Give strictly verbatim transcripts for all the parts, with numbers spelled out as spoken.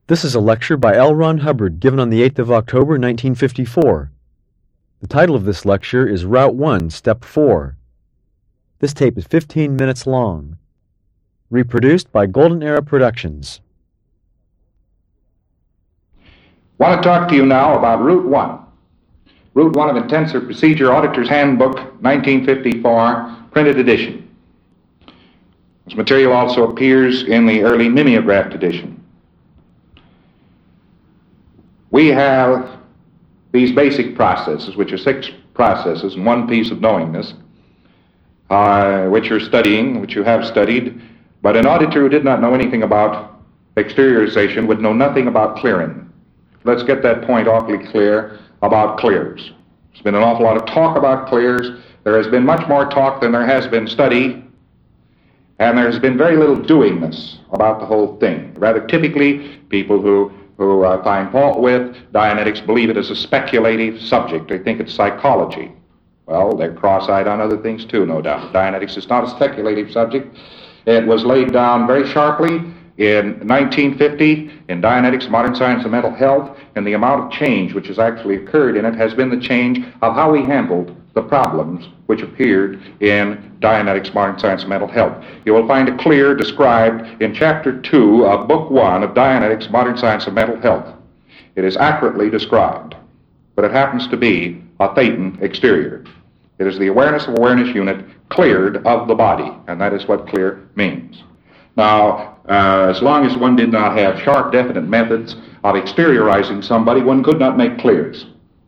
This is a lecture by L. Ron Hubbard given on the eighth of October, nineteen fifty-four. The title of this lecture is Route one, Step four. This tape is fifteen minutes long. Reproduced by Golden Era Productions. I want to talk to you now about Route one. Route one of Intensive Procedure Auditor's Handbook, nineteen fifty-four, printed edition. This material also appears in the early mimeographed edition. We have these basic processes, which are six processes and one piece of knowingness, uh, which you're studying, which you have studied, but an auditor who did not know anything about exteriorization would know nothing about clearing. Let's get that point awfully clear about clears. There's been an awful lot of talk about clears. There has been much more talk than there has been study, and there's been very little doingness about the whole thing. Rather typically, people who who uh, find fault with Dianetics believe it is a speculative subject. They think it's psychology. Well, they're cross-eyed on other things too, no doubt. Dianetics is not a speculative subject. It was laid down very sharply in nineteen fifty in Dianetics, Modern Science and Mental Health, and the amount of change which has actually occurred in it has been the change of how we handled the problems which appeared in Dianetics, Modern Science and Mental Health. You will find a clear described in Chapter two of Book one of Dianetics, Modern Science and Mental Health. It is accurately described, but it happens to be a Thetan exterior. It is the awareness of awareness unit cleared of the body, and that is what clear means. Now, uh, as long as one did not have sharp, definite methods of exteriorizing somebody, one could not make clears.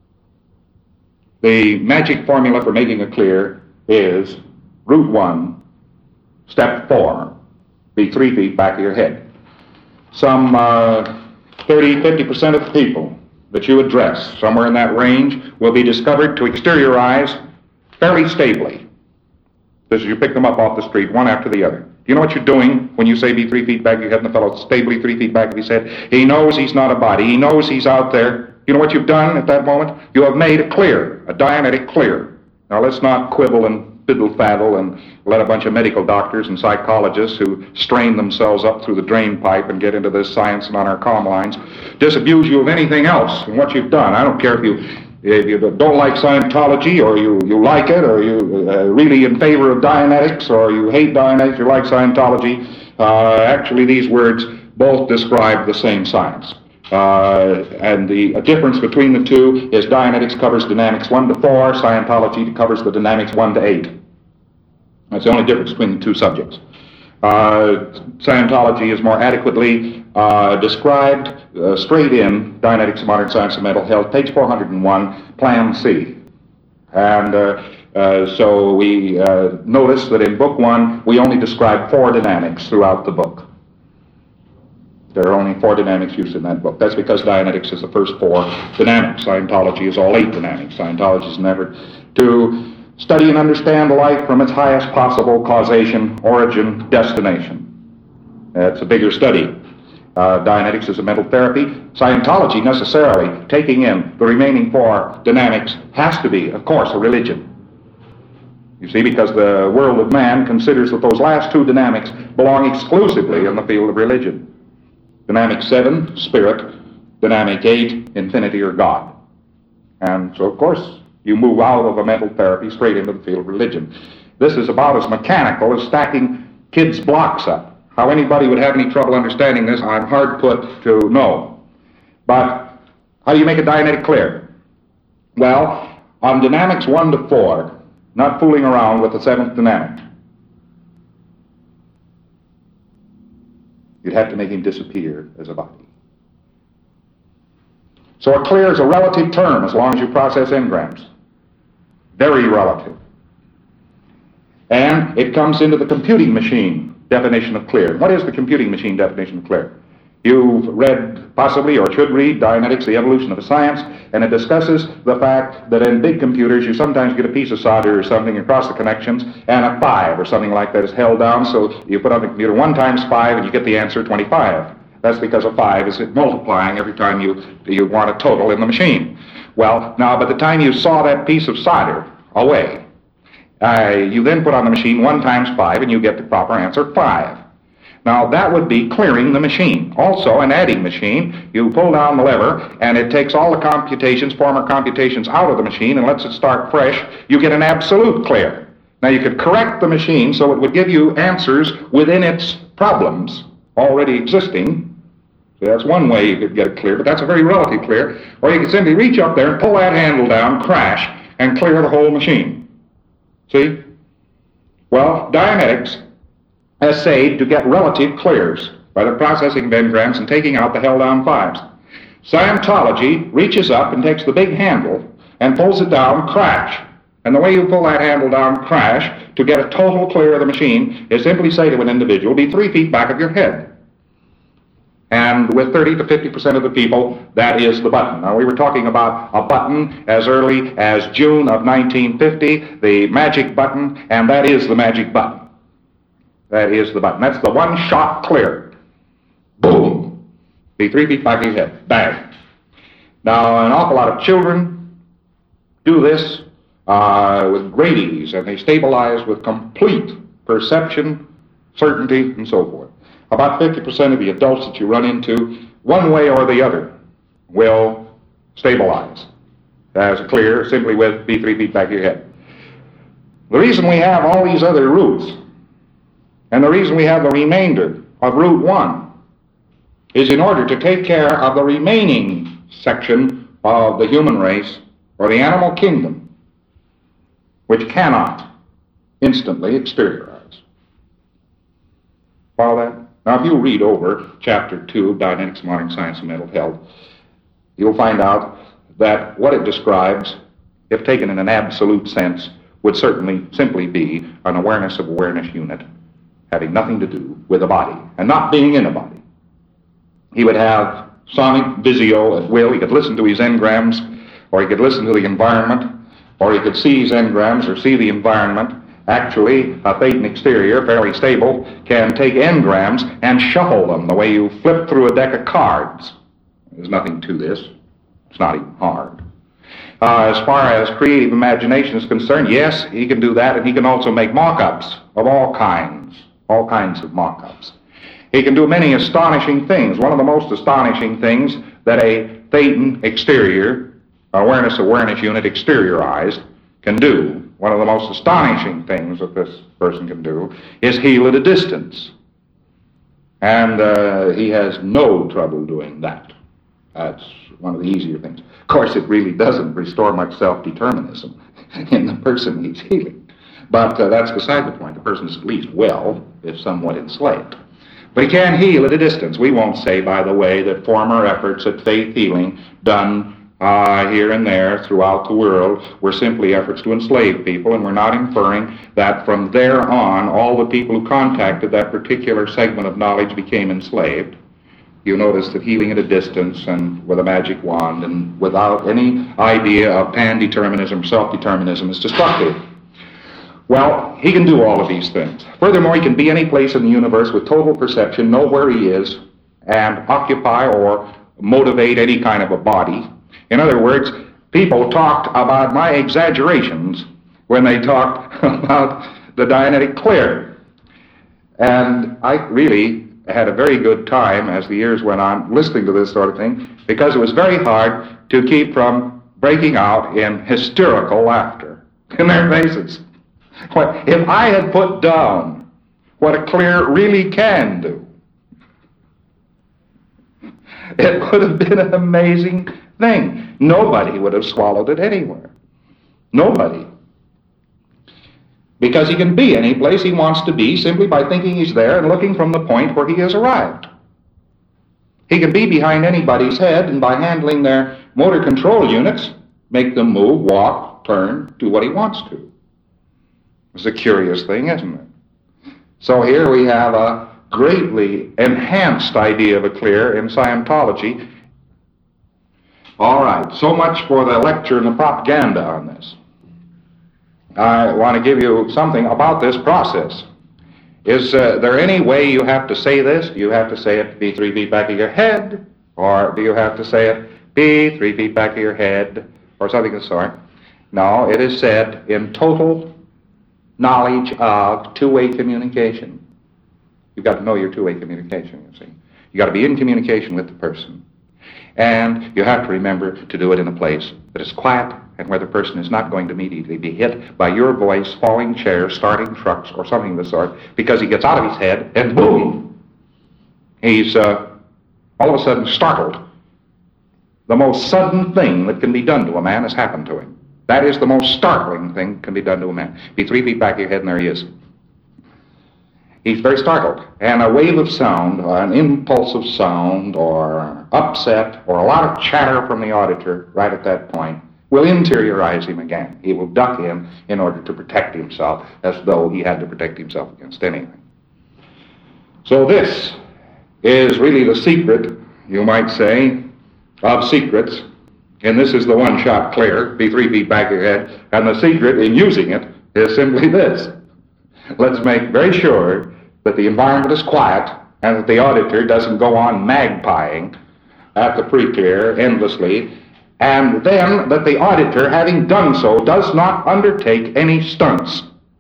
The magic formula for making a clear is Route one, Step four, be three feet back of your head. Some uh, thirty, fifty percent of the people that you address, somewhere in that range, will be discovered to exteriorize fairly stably. This is, you pick them up off the street, one after the other. Do you know what you're doing when you say be three feet back of your head and the fellow's stably three feet back of his head? He knows he's not a body. He knows he's out there. You know what you've done at that moment? You have made a clear, a Dianetic clear. Now let's not quibble and fiddle-faddle and let a bunch of medical doctors and psychologists who strain themselves up through the drain pipe and get into this science and on our comm lines disabuse you of anything else in what you've done. I don't care if you if you don't like Scientology, or you, you like it, or you uh, really in favor of Dianetics, or you hate Dianetics, you like Scientology. Uh, actually, these words both describe the same science. Uh, and the uh, difference between the two is Dianetics covers dynamics one to four, Scientology covers the dynamics one to eight. That's the only difference between the two subjects. Uh, Scientology is more adequately uh, described uh, straight in Dianetics of Modern Science and Mental Health, page four hundred one, Plan C. And uh, uh, so we uh, notice that in Book one, we only describe four dynamics throughout the book. There are only four dynamics used in that book. That's because Dianetics is the first four dynamics. Scientology is all eight dynamics. Scientology is an effort to study and understand life from its highest possible causation, origin, destination. It's a bigger study. Uh, Dianetics is a mental therapy. Scientology, necessarily, taking in the remaining four dynamics, has to be, of course, a religion. You see, because the world of man considers that those last two dynamics belong exclusively in the field of religion. Dynamic seven, spirit. Dynamic eight, infinity or God. And so, of course, you move out of a mental therapy straight into the field of religion. This is about as mechanical as stacking kids' blocks up. How anybody would have any trouble understanding this, I'm hard put to know. But how do you make a Dianetic clear? Well, on dynamics one to four, not fooling around with the seventh dynamic, you'd have to make him disappear as a body. So a clear is a relative term as long as you process engrams. Very relative. And it comes into the computing machine definition of clear. What is the computing machine definition of clear? You've read, possibly, or should read, Dianetics, The Evolution of a Science, and it discusses the fact that in big computers you sometimes get a piece of solder or something across the connections, and a five or something like that is held down, so you put on the computer one times five and you get the answer twenty-five. That's because a five is multiplying every time you, you want a total in the machine. Well, now by the time you saw that piece of solder away, uh, you then put on the machine one times five and you get the proper answer, five. Now, that would be clearing the machine. Also, an adding machine, you pull down the lever, and it takes all the computations, former computations, out of the machine and lets it start fresh. You get an absolute clear. Now, you could correct the machine so it would give you answers within its problems already existing. So that's one way you could get it clear, but that's a very relative clear. Or you could simply reach up there and pull that handle down, crash, and clear the whole machine. See? Well, Dianetics essayed to get relative clears by the processing of engrams and taking out the held-down fives. Scientology reaches up and takes the big handle and pulls it down, crash. And the way you pull that handle down, crash, to get a total clear of the machine is simply say to an individual, be three feet back of your head. And with thirty to fifty percent of the people, that is the button. Now, we were talking about a button as early as June of nineteen fifty, the magic button, and that is the magic button. That is the button. That's the one-shot clear. Boom. Be three feet back of your head. Bang. Now, an awful lot of children do this uh, with great ease, and they stabilize with complete perception, certainty, and so forth. About fifty percent of the adults that you run into, one way or the other, will stabilize as clear simply with be three feet back of your head. The reason we have all these other routes, and the reason we have the remainder of Route one, is in order to take care of the remaining section of the human race, or the animal kingdom, which cannot instantly exteriorize. Follow that? Now, if you read over Chapter two of Dianetics, Modern Science, and Mental Health, you'll find out that what it describes, if taken in an absolute sense, would certainly simply be an awareness of awareness unit having nothing to do with a body, and not being in a body. He would have sonic visio at will. He could listen to his engrams, or he could listen to the environment, or he could see his engrams or see the environment. Actually, a Thetan exterior, fairly stable, can take engrams and shuffle them the way you flip through a deck of cards. There's nothing to this. It's not even hard. Uh, as far as creative imagination is concerned, yes, he can do that, and he can also make mock-ups of all kinds, all kinds of mock-ups. He can do many astonishing things. One of the most astonishing things that a Thetan exterior, awareness awareness unit exteriorized, can do, one of the most astonishing things that this person can do, is heal at a distance. And uh, he has no trouble doing that. That's one of the easier things. Of course, it really doesn't restore much self-determinism in the person he's healing. But uh, that's beside the point. The person's at least well, if somewhat enslaved. But he can heal at a distance. We won't say, by the way, that former efforts at faith healing done Uh, here and there throughout the world were simply efforts to enslave people, and we're not inferring that from there on all the people who contacted that particular segment of knowledge became enslaved. You notice that healing at a distance and with a magic wand and without any idea of pan-determinism, self-determinism is destructive. Well, he can do all of these things. Furthermore, he can be any place in the universe with total perception, know where he is, and occupy or motivate any kind of a body. In other words, people talked about my exaggerations when they talked about the Dianetic clear. And I really had a very good time as the years went on listening to this sort of thing, because it was very hard to keep from breaking out in hysterical laughter in their faces. What, if I had put down what a clear really can do, it would have been an amazing thing. Nobody would have swallowed it anywhere. Nobody. Because he can be any place he wants to be simply by thinking he's there and looking from the point where he has arrived. He can be behind anybody's head, and by handling their motor control units, make them move, walk, turn, do what he wants to. It's a curious thing, isn't it? So here we have a greatly enhanced idea of a clear in Scientology. All right, so much for the lecture and the propaganda on this. I want to give you something about this process. Is uh, there any way you have to say this? Do you have to say it be three feet back of your head? Or do you have to say it be three feet back of your head? Or something of the sort? No, it is said in total knowledge of two-way communication. You've got to know your two-way communication, you see. You've got to be in communication with the person. And you have to remember to do it in a place that is quiet and where the person is not going to immediately be hit by your voice, falling chairs, starting trucks, or something of the sort, because he gets out of his head and boom, he's uh, all of a sudden startled. The most sudden thing that can be done to a man has happened to him. That is the most startling thing that can be done to a man. Be three feet back of your head and there he is. He's very startled. And a wave of sound, or an impulse of sound, or upset, or a lot of chatter from the auditor right at that point will interiorize him again. He will duck in in order to protect himself as though he had to protect himself against anything. So this is really the secret, you might say, of secrets. And this is the one shot clear, be three feet back of your head. And the secret in using it is simply this. Let's make very sure that the environment is quiet and that the auditor doesn't go on magpieing at the pre-clear endlessly, and then that the auditor, having done so, does not undertake any stunts.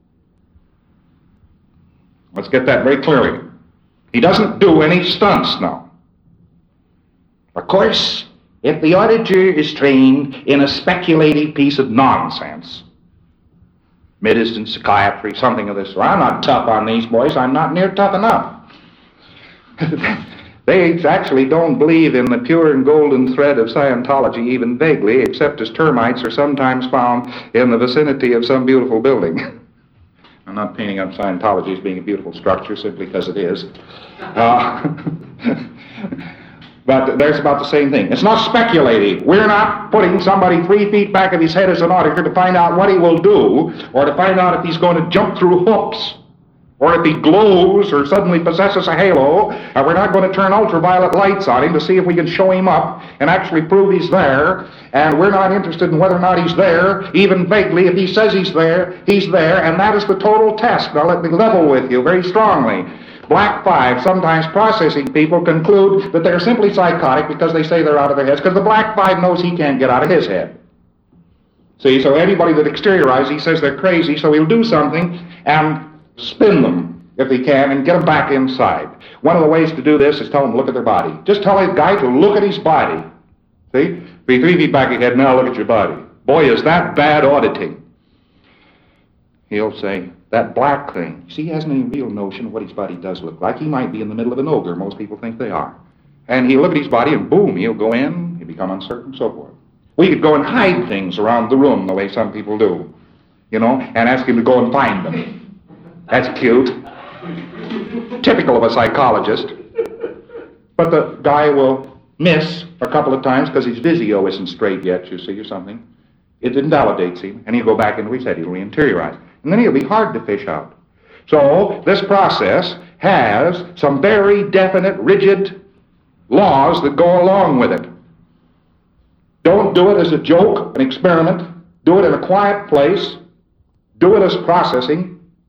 Let's get that very clearly. He doesn't do any stunts now. Of course, if the auditor is trained in a speculative piece of nonsense, medicine, psychiatry, something of this sort, I'm not tough on these boys, I'm not near tough enough. They actually don't believe in the pure and golden thread of Scientology even vaguely, except as termites are sometimes found in the vicinity of some beautiful building. I'm not painting up Scientology as being a beautiful structure simply because it is. Uh, but there's about the same thing. It's not speculative. We're not putting somebody three feet back of his head as an auditor to find out what he will do, or to find out if he's going to jump through hoops, or if he glows or suddenly possesses a halo. And we're not going to turn ultraviolet lights on him to see if we can show him up and actually prove he's there. And we're not interested in whether or not he's there, even vaguely. If he says he's there, he's there, and that is the total test. Now let me level with you very strongly. Black Five, sometimes processing people, conclude that they're simply psychotic because they say they're out of their heads, because the Black Five knows he can't get out of his head. See, so anybody that exteriorizes, he says they're crazy, so he'll do something and spin them, if he can, and get them back inside. One of the ways to do this is tell them to look at their body. Just tell a guy to look at his body. See? Be three feet back of your head, now look at your body. Boy, is that bad auditing. He'll say, that black thing. See, he hasn't any real notion of what his body does look like. He might be in the middle of an ogre. Most people think they are. And he'll look at his body and boom, he'll go in, he'll become uncertain, so forth. We could go and hide things around the room the way some people do, you know, and ask him to go and find them. That's cute. Typical of a psychologist. But the guy will miss a couple of times because his visio isn't straight yet, you see, or something. It invalidates him, and he'll go back into his head. He'll reinteriorize. And then he'll be hard to fish out. So this process has some very definite, rigid laws that go along with it. Don't do it as a joke, an experiment. Do it in a quiet place. Do it as processing.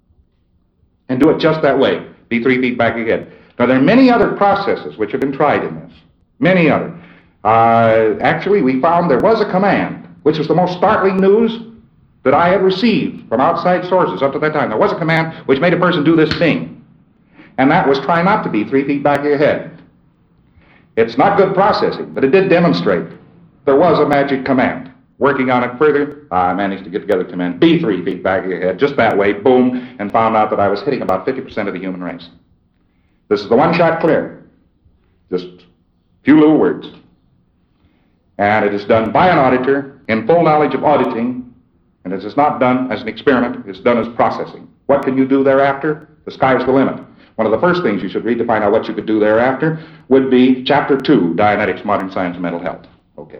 And do it just that way. Be three feet back again. Now, there are many other processes which have been tried in this. Many other. Uh, actually, we found there was a command, which was the most startling news that I had received from outside sources up to that time. There was a command which made a person do this thing. And that was try not to be three feet back of your head. It's not good processing, but it did demonstrate there was a magic command. Working on it further, I managed to get together a command, be three feet back of your head, just that way, boom, and found out that I was hitting about fifty percent of the human race. This is the one shot clear. Just a few little words. And it is done by an auditor in full knowledge of auditing, and it is not done as an experiment, it's done as processing. What can you do thereafter? The sky is the limit. One of the first things you should read to find out what you could do thereafter would be Chapter two, Dianetics, Modern Science and Mental Health. Okay.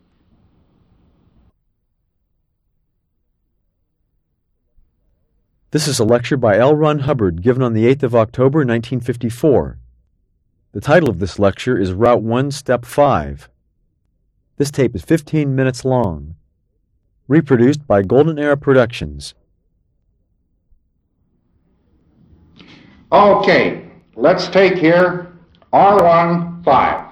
This is a lecture by L. Ron Hubbard given on the eighth of October, nineteen fifty-four. The title of this lecture is Route one, Step five. This tape is fifteen minutes long. Reproduced by Golden Era Productions. Okay, let's take here R one five.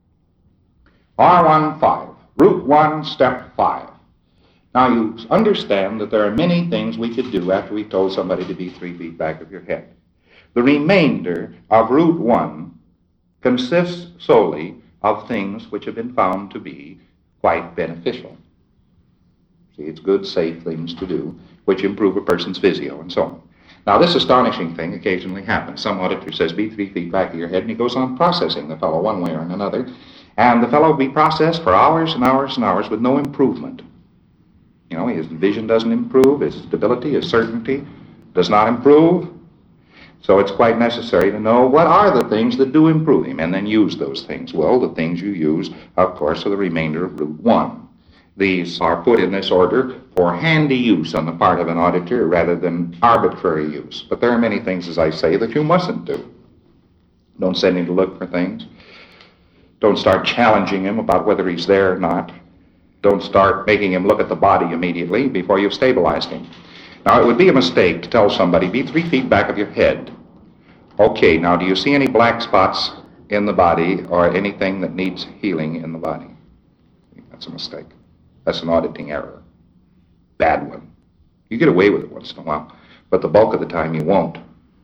R one five, Route one, Step five. Now, you understand that there are many things we could do after we told somebody to be three feet back of your head. The remainder of root one consists solely of things which have been found to be quite beneficial. See, it's good, safe things to do, which improve a person's physio and so on. Now, this astonishing thing occasionally happens. Some auditor says, be three feet back of your head, and he goes on processing the fellow one way or another, and the fellow will be processed for hours and hours and hours with no improvement. You know, his vision doesn't improve, his stability, his certainty does not improve. So it's quite necessary to know what are the things that do improve him, and then use those things. Well, the things you use, of course, are the remainder of root one. These are put in this order for handy use on the part of an auditor rather than arbitrary use. But there are many things, as I say, that you mustn't do. Don't send him to look for things. Don't start challenging him about whether he's there or not. Don't start making him look at the body immediately before you've stabilized him. Now, it would be a mistake to tell somebody, be three feet back of your head. Okay, now, do you see any black spots in the body or anything that needs healing in the body? That's a mistake. That's an auditing error. Bad one. You get away with it once in a while, but the bulk of the time you won't.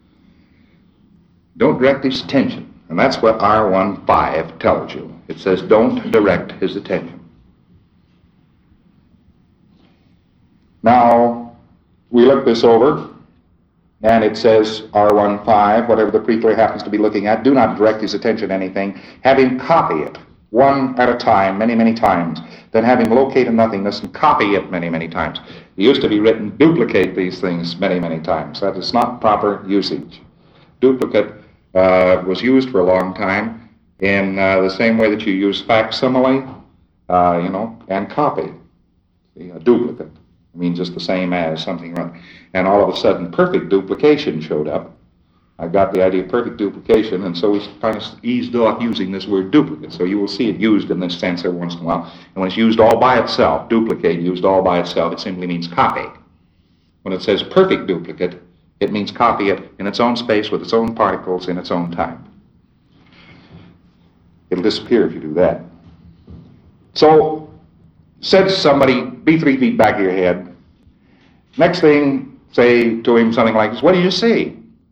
Don't direct his attention, and that's what R fifteen tells you. It says don't direct his attention. Now, we look this over, and it says R fifteen, whatever the preacher happens to be looking at, do not direct his attention to anything. Have him copy it, one at a time, many, many times. Then have him locate a nothingness and copy it many, many times. It used to be written, duplicate these things many, many times. That is not proper usage. Duplicate uh, was used for a long time in uh, the same way that you use facsimile, uh, you know, and copy. See, a duplicate. I mean, just the same as something wrong. And all of a sudden, perfect duplication showed up. I got the idea of perfect duplication, and so we kind of eased off using this word duplicate. So you will see it used in this sense every once in a while. And when it's used all by itself, duplicate used all by itself, it simply means copy. When it says perfect duplicate, it means copy it in its own space with its own particles in its own time. It'll disappear if you do that. So, said to somebody, be three feet back of your head. Next thing, say to him something like this, what do you see?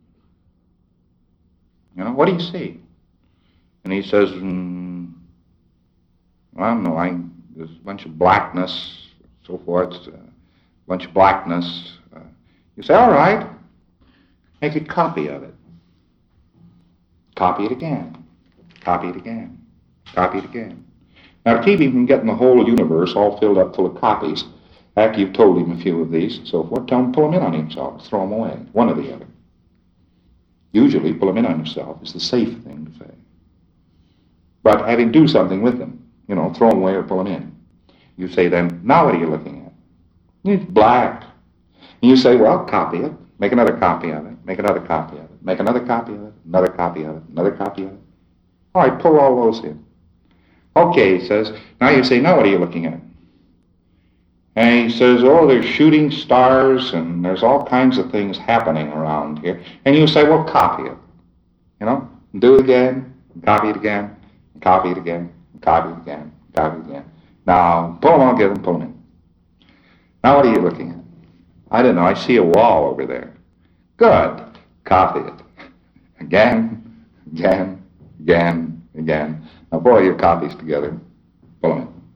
You know, what do you see? And he says, mm, well, I don't know, I, there's a bunch of blackness, so forth, uh, a bunch of blackness. Uh, you say, all right, make a copy of it. Copy it again. Copy it again. Copy it again. Now, to keep him from getting the whole universe all filled up full of copies, after you've told him a few of these and so forth, tell him to pull them in on himself, throw them away, one or the other. Usually, pull them in on yourself is the safe thing to say. But have him do something with them. You know, throw them away or pull them in. You say then, now what are you looking at? It's black. And you say, well, copy it. Make another copy of it. Make another copy of it. Make another copy of it. Another copy of it. Another copy of it. All right, pull all those in. Okay, he says, now you say, now what are you looking at? And he says, oh, there's shooting stars and there's all kinds of things happening around here. And you say, well, copy it. You know, do it again, and copy it again, and copy it again, and copy it again, and copy it again. Now, pull them all together and pull them in. Now what are you looking at? I don't know, I see a wall over there. Good. Copy it. Again, again, again, again. Now pull all your copies together. Pull them in.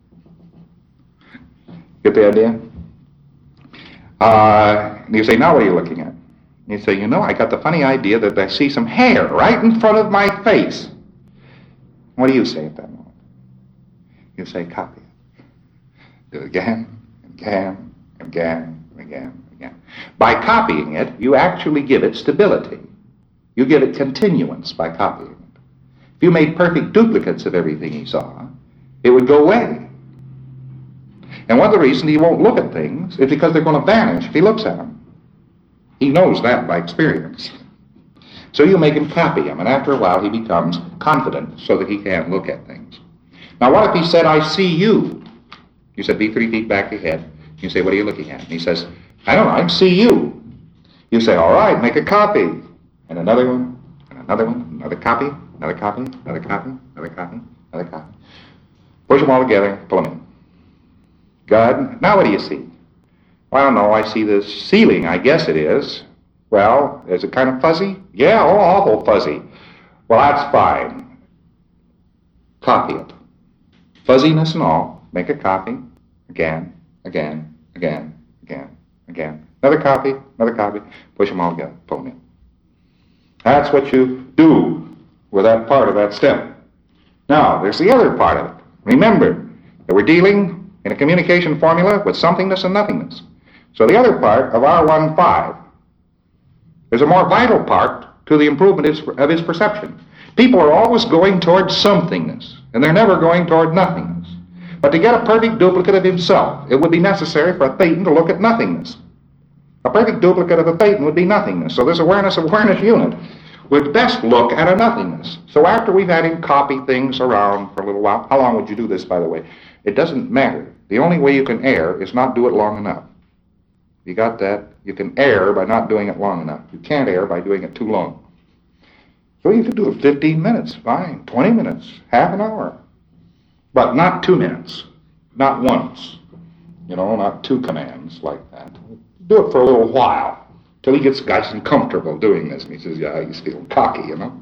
Get the idea? Uh, and you say, now what are you looking at? And you say, you know, I got the funny idea that I see some hair right in front of my face. What do you say at that moment? You say, copy it. Do it again, again, again, again, again. By copying it, you actually give it stability. You give it continuance by copying it. If you made perfect duplicates of everything he saw, it would go away. And one of the reasons he won't look at things is because they're going to vanish if he looks at them. He knows that by experience. So you make him copy them, and after a while he becomes confident so that he can look at things. Now what if he said, I see you? You said, be three feet back your head. You say, what are you looking at? And he says, I don't know, I see you. You say, all right, make a copy. And another one, and another one, another copy, another copy, another copy, another copy, another copy. Push them all together, pull them in. Good. Now what do you see? Well, I don't know, I see this ceiling, I guess it is. Well, is it kind of fuzzy? Yeah, oh, awful fuzzy. Well, that's fine. Copy it. Fuzziness and all. Make a copy. Again, again, again, again, again. Another copy, another copy. Push them all together. Pull them in. That's what you do with that part of that step. Now, there's the other part of it. Remember that we're dealing in a communication formula with somethingness and nothingness. So the other part of R fifteen is a more vital part to the improvement of his perception. People are always going toward somethingness, and they're never going toward nothingness. But to get a perfect duplicate of himself, it would be necessary for a thetan to look at nothingness. A perfect duplicate of a thetan would be nothingness. So this awareness of awareness unit would best look at a nothingness. So after we've had him copy things around for a little while, how long would you do this, by the way? It doesn't matter. The only way you can err is not do it long enough. You got that? You can err by not doing it long enough. You can't err by doing it too long. So you can do it fifteen minutes, fine, twenty minutes, half an hour. But not two minutes, not once. You know, not two commands like that. Do it for a little while, till he gets nice and comfortable doing this. And he says, yeah, he's feeling cocky, you know.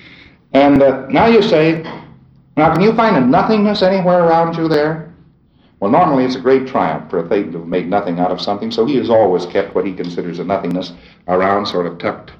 And uh, now you say, now can you find a nothingness anywhere around you there? Well, normally it's a great triumph for a thetan to have made nothing out of something, so he has always kept what he considers a nothingness around, sort of tucked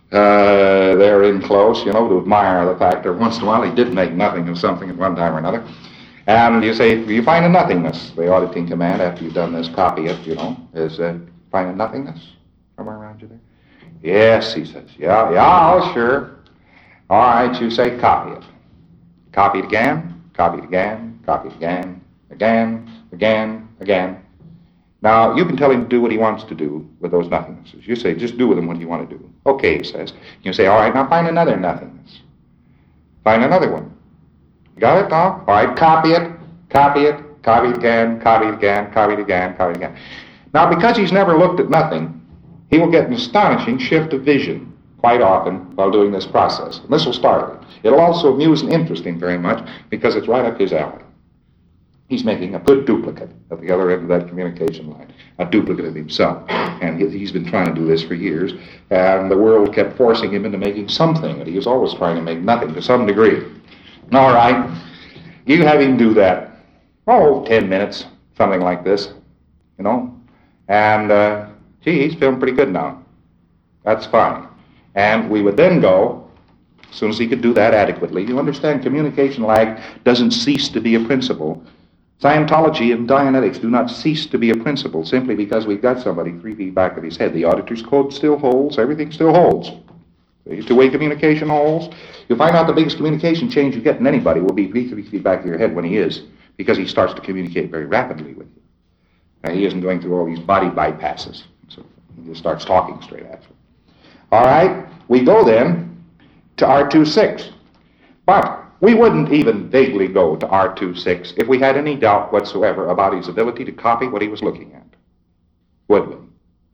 uh, there in close, you know, to admire the fact that once in a while he did make nothing of something at one time or another. And you say, you find a nothingness. The auditing command, after you've done this, copy it, you know, is uh, find a nothingness somewhere around you there? Yes, he says. Yeah, yeah, oh, sure. All right, you say copy it. Copy it again, copy it again, copy it again, again, again, again. Now, you can tell him to do what he wants to do with those nothingnesses. You say, just do with them what you want to do. Okay, he says. You say, all right, now find another nothingness. Find another one. You got it now? All right, copy it, copy it, copy it again, copy it again, copy it again, copy it again. Now, because he's never looked at nothing, he will get an astonishing shift of vision quite often while doing this process. And this will startle him. It'll also amuse and interest him very much because it's right up his alley. He's making a good duplicate at the other end of that communication line, a duplicate of himself. And he's been trying to do this for years, and the world kept forcing him into making something, and he was always trying to make nothing to some degree. All right, you have him do that, oh, ten minutes, something like this, you know, and, uh, gee, he's feeling pretty good now. That's fine. And we would then go, as soon as he could do that adequately, you understand, communication lag doesn't cease to be a principle. Scientology and Dianetics do not cease to be a principle simply because we've got somebody three feet back of his head. The auditor's code still holds, everything still holds. These two-way communication holds. You'll find out the biggest communication change you get in anybody will be three feet back of your head when he is, because he starts to communicate very rapidly with you. Now, he isn't going through all these body bypasses, so he just starts talking straight at you. All right, we go then to R twenty-six. But we wouldn't even vaguely go to R twenty-six if we had any doubt whatsoever about his ability to copy what he was looking at. Would we?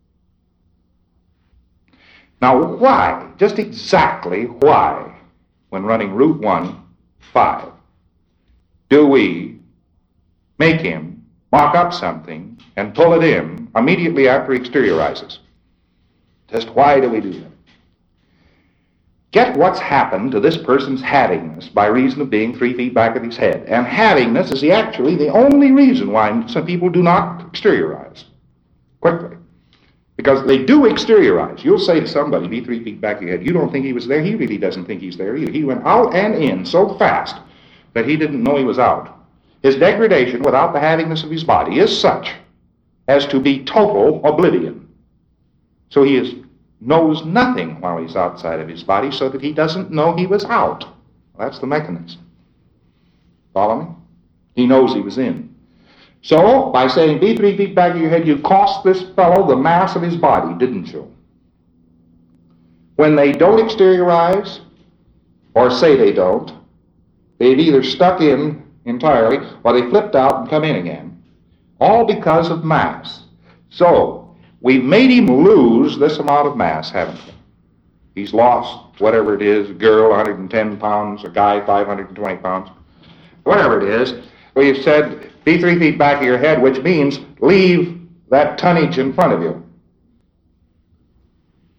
Now, why, just exactly why, when running Route one, five, do we make him mock up something and pull it in immediately after he exteriorizes? Just why do we do that? Get what's happened to this person's havingness by reason of being three feet back of his head. And havingness is the, actually the only reason why some people do not exteriorize quickly. Because they do exteriorize. You'll say to somebody, be three feet back of your head, you don't think he was there? He really doesn't think he's there either. He went out and in so fast that he didn't know he was out. His degradation without the havingness of his body is such as to be total oblivion. So he is, knows nothing while he's outside of his body so that he doesn't know he was out. That's the mechanism. Follow me? He knows he was in. So, by saying, be three feet back of your head, you cost this fellow the mass of his body, didn't you? When they don't exteriorize, or say they don't, they've either stuck in entirely, or they flipped out and come in again. All because of mass. So, we've made him lose this amount of mass, haven't we? He's lost whatever it is, a girl one hundred ten pounds, a guy five hundred twenty pounds, whatever it is. We've said, be three feet back of your head, which means leave that tonnage in front of you.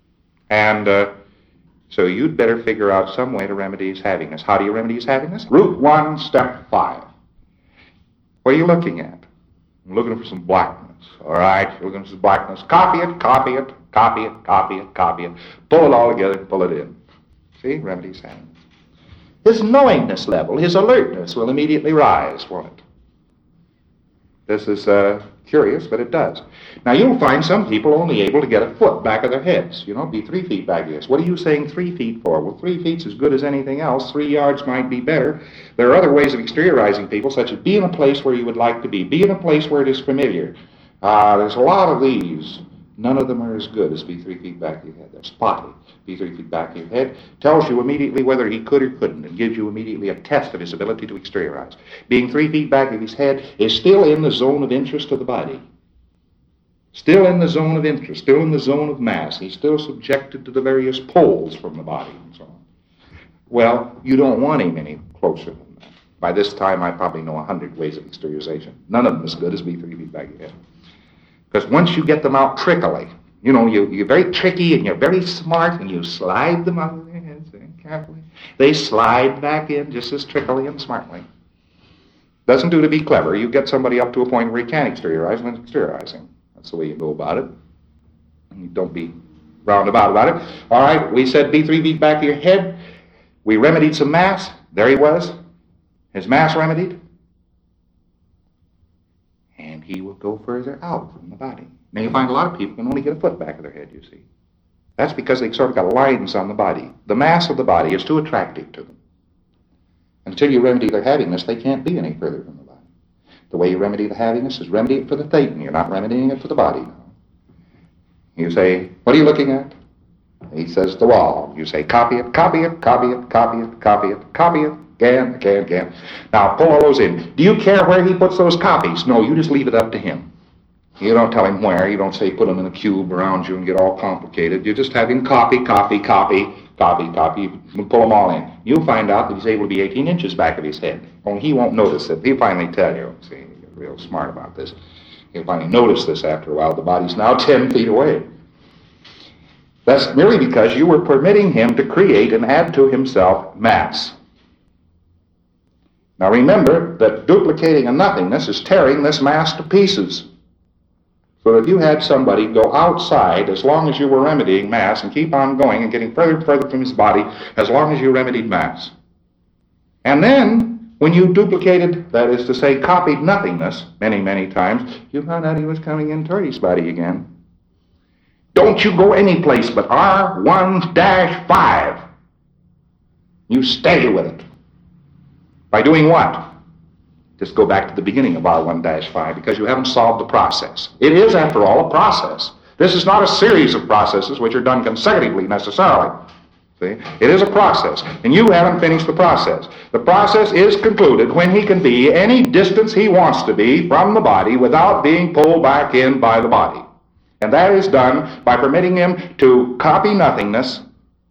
And uh, so you'd better figure out some way to remedy his haviness. How do you remedy his haviness? Route one, step five. What are you looking at? I'm looking for some blackness. All right, you're looking for some blackness. Copy it, copy it, copy it, copy it, copy it. Pull it all together, pull it in. See, remedy his haviness. His knowingness level, his alertness will immediately rise, won't it? This is uh, curious, but it does. Now, you'll find some people only able to get a foot back of their heads. You know, be three feet back of your heads. What are you saying three feet for? Well, three feet's as good as anything else. Three yards might be better. There are other ways of exteriorizing people, such as be in a place where you would like to be. Be in a place where it is familiar. Uh, there's a lot of these. None of them are as good as be three feet back of your head. They're spotty. Be three feet back of your head tells you immediately whether he could or couldn't, and gives you immediately a test of his ability to exteriorize. Being three feet back of his head is still in the zone of interest of the body. Still in the zone of interest, still in the zone of mass. He's still subjected to the various poles from the body and so on. Well, you don't want him any closer than that. By this time, I probably know a hundred ways of exteriorization. None of them as good as be three feet back of your head. Because once you get them out trickily, you know, you, you're very tricky and you're very smart and you slide them out of their heads very carefully. They slide back in just as trickily and smartly. Doesn't do to be clever. You get somebody up to a point where he can exteriorize when it's exteriorizing. That's the way you go about it. And you don't be roundabout about it. All right, we said be three feet back of your head. We remedied some mass. There he was. His mass remedied. And he will go further out from the body. Now, you find a lot of people can only get a foot back of their head, you see. That's because they've sort of got lines on the body. The mass of the body is too attractive to them. Until you remedy their haviness, they can't be any further from the body. The way you remedy the haviness is remedy it for the thetan. You're not remedying it for the body. You say, what are you looking at? He says, the wall. You say, copy it, copy it, copy it, copy it, copy it, copy it. Again, again, again. Now, pull all those in. Do you care where he puts those copies? No, you just leave it up to him. You don't tell him where. You don't say put them in a cube around you and get all complicated. You just have him copy, copy, copy, copy, copy. You pull them all in. You'll find out that he's able to be eighteen inches back of his head. Only he won't notice it. He'll finally tell you. See, you're real smart about this. He'll finally notice this after a while. The body's now ten feet away. That's merely because you were permitting him to create and add to himself mass. Now remember that duplicating a nothingness is tearing this mass to pieces. So if you had somebody go outside as long as you were remedying mass and keep on going and getting further and further from his body as long as you remedied mass. And then when you duplicated, that is to say copied nothingness many, many times, you found out he was coming in toward his body again. Don't you go any place but R one dash five. You stay with it. By doing what? Just go back to the beginning of R one dash five because you haven't solved the process. It is, after all, a process. This is not a series of processes which are done consecutively necessarily. See? It is a process, and you haven't finished the process. The process is concluded when he can be any distance he wants to be from the body without being pulled back in by the body. And that is done by permitting him to copy nothingness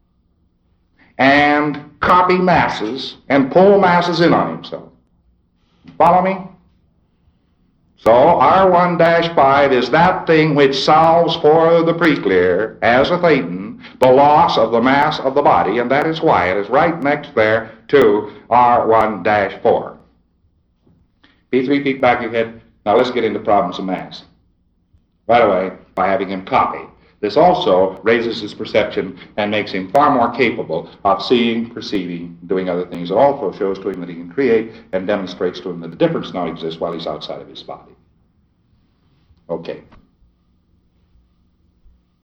and copy masses and pull masses in on himself. Follow me? So R one dash five is that thing which solves for the preclear as a thetan the loss of the mass of the body, and that is why it is right next there to R one dash four. Be three feet back your head. Now let's get into problems of mass. Right away, by having him copy. This also raises his perception and makes him far more capable of seeing, perceiving, doing other things. It also shows to him that he can create and demonstrates to him that the difference now exists while he's outside of his body. Okay.